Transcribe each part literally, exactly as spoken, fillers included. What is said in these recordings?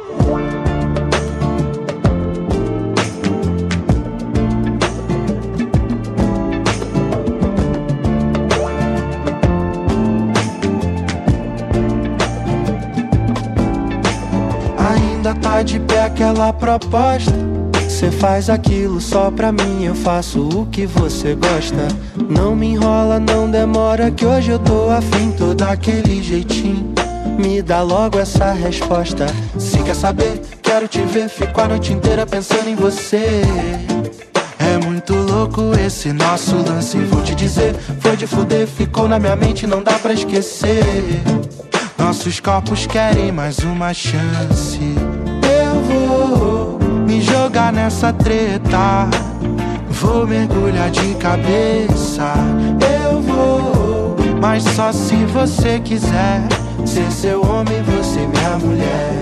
Ainda tá de pé aquela proposta. Cê faz aquilo só pra mim, eu faço o que você gosta. Não me enrola, não demora, que hoje eu tô afim, tô daquele jeitinho. Me dá logo essa resposta. Se quer saber, quero te ver, fico a noite inteira pensando em você. É muito louco esse nosso lance, vou te dizer, foi de fuder, ficou na minha mente, não dá pra esquecer. Nossos corpos querem mais uma chance. Eu vou me jogar nessa treta, vou mergulhar de cabeça. Eu vou, mas só se você quiser ser seu homem, você minha mulher.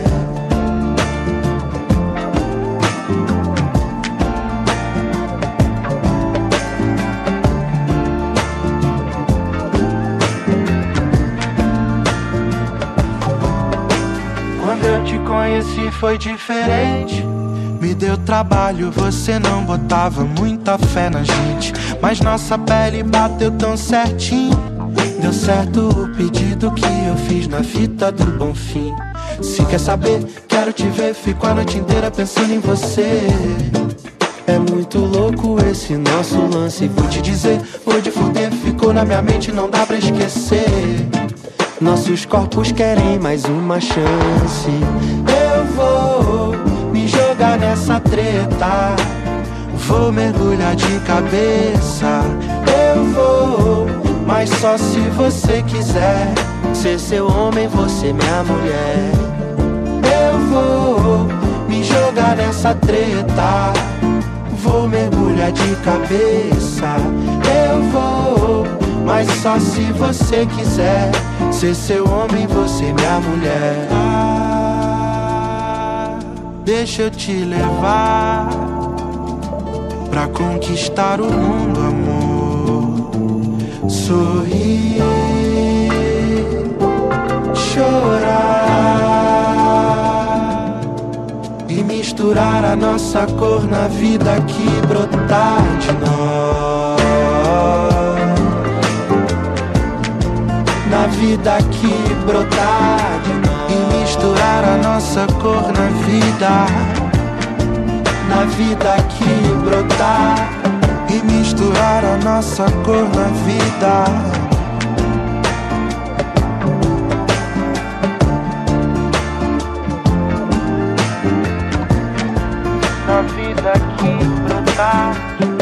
Quando eu te conheci foi diferente. Me deu trabalho, você não botava muita fé na gente, mas nossa pele bateu tão certinho. Deu certo o pedido que eu fiz na fita do Bonfim. Se quer saber, quero te ver, fico a noite inteira pensando em você. É muito louco esse nosso lance, vou te dizer, vou de fuder, ficou na minha mente, não dá pra esquecer. Nossos corpos querem mais uma chance. Eu vou me jogar nessa treta, vou mergulhar de cabeça. Eu vou, mas só se você quiser ser seu homem, você minha mulher. Eu vou me jogar nessa treta, vou mergulhar de cabeça. Eu vou, mas só se você quiser ser seu homem, você minha mulher. Ah, deixa eu te levar pra conquistar o mundo, amor. Sorrir, chorar e misturar a nossa cor na vida que brotar de nós. Na vida que brotar de nós. E misturar a nossa cor na vida. Na vida que brotar. E misturar a nossa cor na vida. Na vida que brotar.